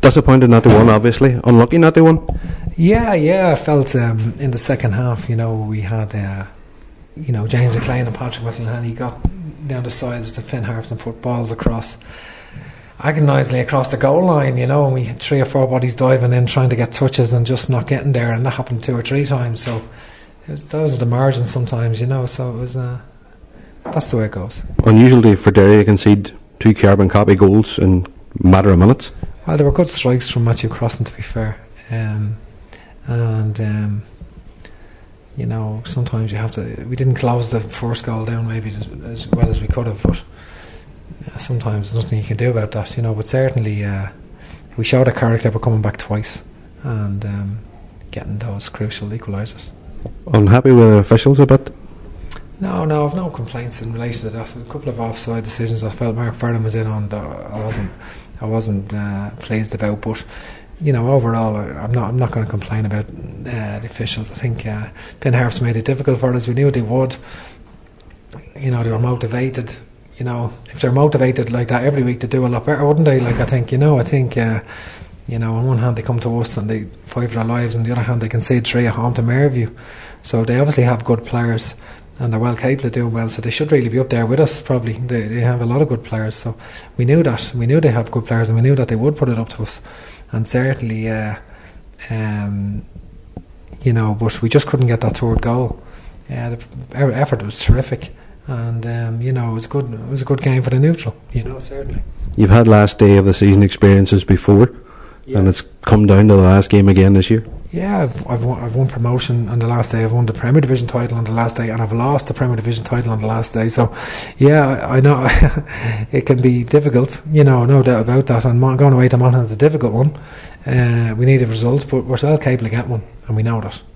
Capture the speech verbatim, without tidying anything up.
Disappointed not to win, obviously. Unlucky not to win. Yeah, yeah. I felt um, in the second half, you know, we had, uh, you know, James McLean and Patrick McElhenney got down the sides to Finn Harps and put balls across, agonisingly across the goal line, you know, and we had three or four bodies diving in trying to get touches and just not getting there, and that happened two or three times. So it was, those are the margins sometimes, you know. So it was, uh, that's the way it goes. Unusually for Derry to concede two carbon copy goals in a matter of minutes. Well, there were good strikes from Matthew Crossan, to be fair, um, and um, you know, sometimes you have to. We didn't close the first goal down maybe as, as well as we could have, but uh, sometimes there's nothing you can do about that, you know. But certainly, uh, we showed a character by coming back twice and um, getting those crucial equalisers. Unhappy with the officials a bit? No, no, I've no complaints in relation to that. A couple of offside decisions I felt Mark Ferdinand was in on that I wasn't, I wasn't uh, pleased about. But you know, overall, I, I'm not, I'm not going to complain about uh, the officials. I think uh, Finn Harps made it difficult for us. We knew they would. You know, they were motivated. You know, if they're motivated like that every week, they'd do a lot better, wouldn't they? Like I think, you know, I think. Uh, You know, on one hand they come to us and they fight for their lives, and on the other hand they concede three at home to Maryview. So they obviously have good players and they're well capable of doing well, so they should really be up there with us probably. They, they have a lot of good players, so we knew that. We knew they have good players, and we knew that they would put it up to us. And certainly, uh, um, you know, but we just couldn't get that third goal. Yeah, the effort was terrific, and um, you know, it was good. It was a good game for the neutral. You know, certainly. You've had last day of the season experiences before. Yeah. And it's come down to the last game again this year. Yeah, I've, I've, won, I've won promotion on the last day. I've won the Premier Division title on the last day, and I've lost the Premier Division title on the last day. So, yeah, I, I know it can be difficult. You know, no doubt about that. And going away to Monaghan is a difficult one. Uh, we need a result, but we're still capable of getting one, and we know that.